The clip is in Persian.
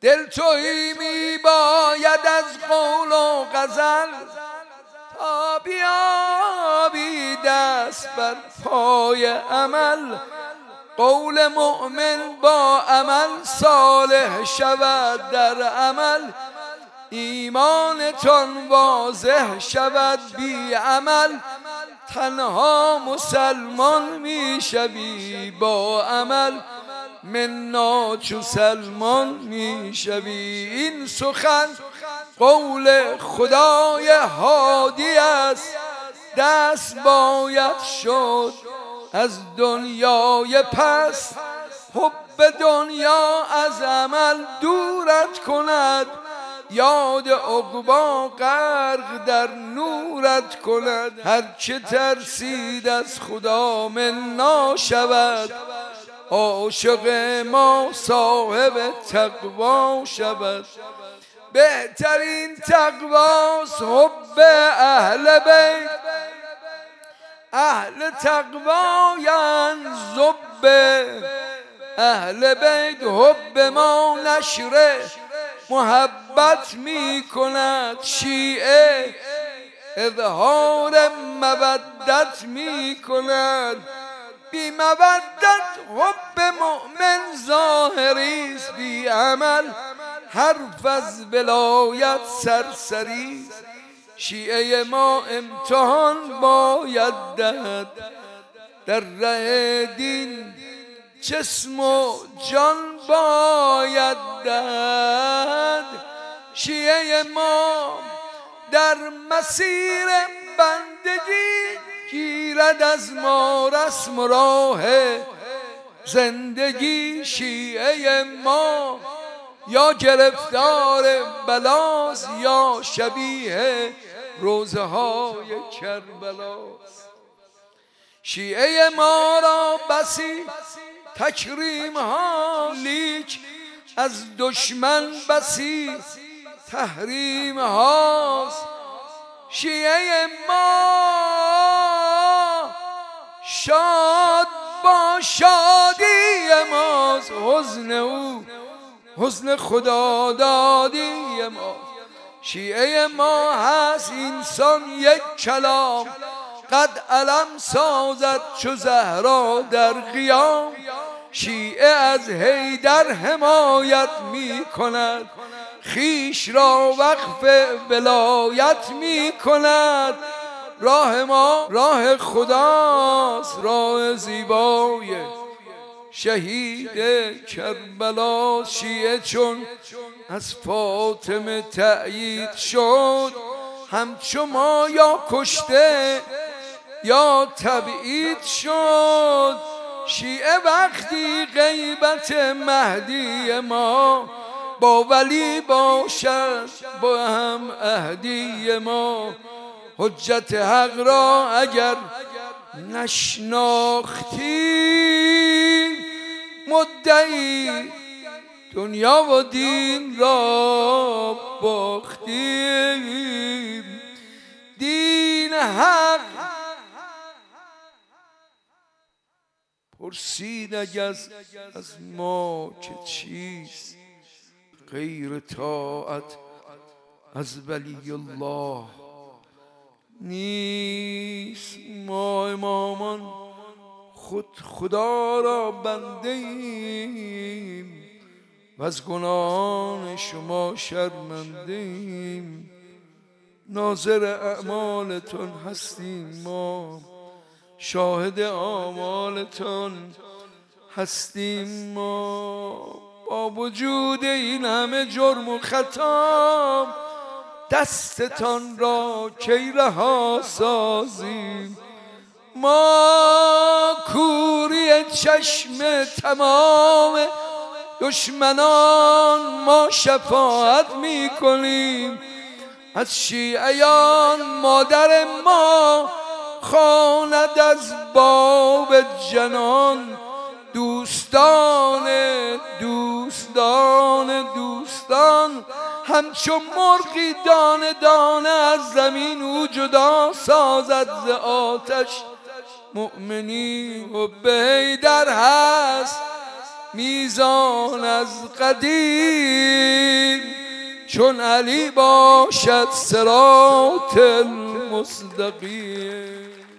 دل تویی می باید از قول و غزل تا بیابی دست بر پای عمل. قول مؤمن با عمل صالح شود در عمل. ایمانتان واضح شود بی عمل. تنها مسلمان می شوی با عمل. منا چو سلمان می شوی. این سخن قول خدای هادی است. دست باید شد از دنیای پس. حب دنیا از عمل دورت کند. یاد عقبی غرق در نورت کند. هرچه ترسید از خدا منا شود. عاشق ما صاحب تقوا شود. بهترین تقواست حب اهل بیت. اهل تقوایند زب اهل بیت. حب ما نشر محبت می کند. شیعه اظهار مودت می کند. بی مودت حب مؤمن ظاهری است بی عمل. حرف از ولایت سرسری است. شیعه ما امتحان باید دهد. در ره دین جسم و جان باید دهد. شیعه ما در مسیر بندگی گیرد از ما رسم و راه زندگی. شیعه ما یا گرفتار بلاست یا شبیه روزه های کربلاست. شیعه ما را بسی تکریم ها لیک از دشمن بسی تحریم هاست. شیعه ما شاد با شادی ماست. حزن او حزن خدا دادی ما. شیعه ما هست انسان یک کلام. قد علم سازد چو زهرا در قیام. شیعه از حیدر حمایت می کند. خویش را وقف ولایت می کند. راه ما راه خداست. راه زیبای شهید کربلا. شیعه چون از فاطمه تأیید شد. همچو ما یا کشته یا تبعید شد. شیعه وقتی غیبت مهدی ما با ولی باشد با هم عهدی ما. حجت حق را اگر نشناختی مدعی دنیا و دین را باختیم. دین حق پرسید اگر از ما که چیست غیر طاعت از ولی الله نیست. ما امامان خود خدا را بنده ایم و از گناهان شما شرمنده ایم. ناظر اعمالتون هستیم ما. شاهد اعمالتون هستیم ما. با وجود این همه جرم و خطا دستتان را کی رها سازیم. ما کوری چشم تمام دشمنان ما شفاعت می کنیم. از شیعیان مادر ما خواند از باب جنان. دوستان دوستان دوستان همچون مرغی دانه دانه از زمین او جدا سازد ز آتش. مؤمنی حب حیدر هست میزان از قدیم. چون علی باشد صراط المستقیم.